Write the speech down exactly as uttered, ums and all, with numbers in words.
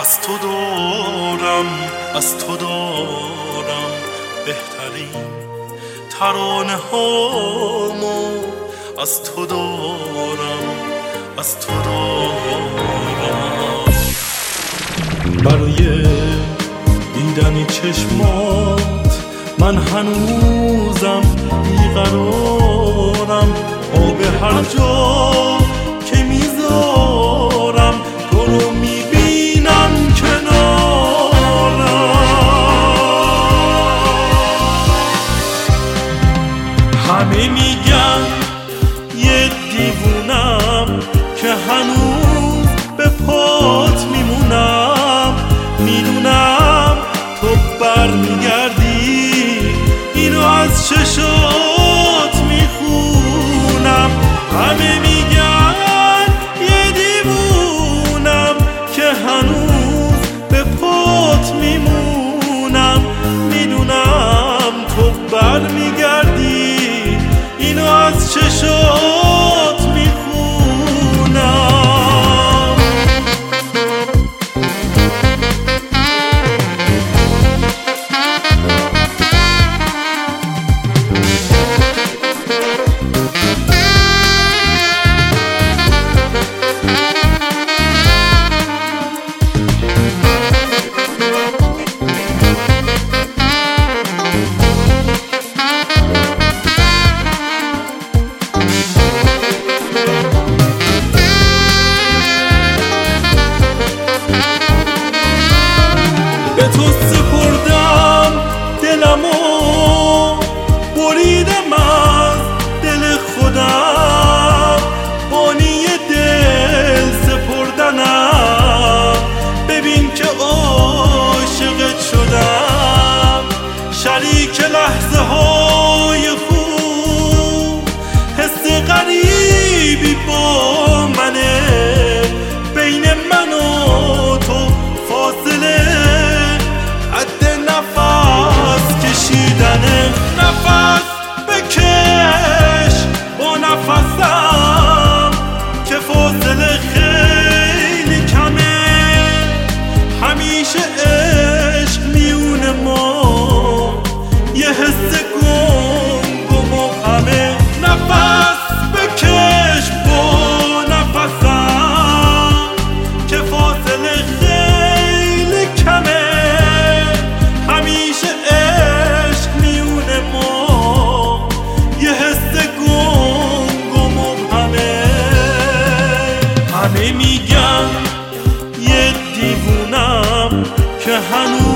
از تو دارم از تو دارم بهترین ترانه هامو، از تو دارم از تو دارم. برای دیدن چشمات من هنوزم بیقرارم، آب هر جا که میذارم تو رو میبینم کنارم. همه میگن یه دیوونم که هنوز به پات میمونم، میدونم تو بر میگردی اینو از چشات میخونم. همه میگن یه دیوونم که هنوز به پات میمونم، میدونم تو بر میگردی اینو از چشات میخونم. به تو سپردم دلمو، بریدم از دل خودم، بانی دل سپردنم. ببین که عاشقت شدم، شریک لحظه های خوب، حس غریبی با منه، بین من و تو فاصله کشیدنه. نفس بکش با نفسم که فاصله خیلی کمه، همیشه عشق میونه ما یه حس گم و مبهمه. نفس بکش با نفسم که فاصله خیلی کمه، همیشه عشق میونه ما یه حس گنگ و مبهمه. همه میگن یه دیوونم که هنوز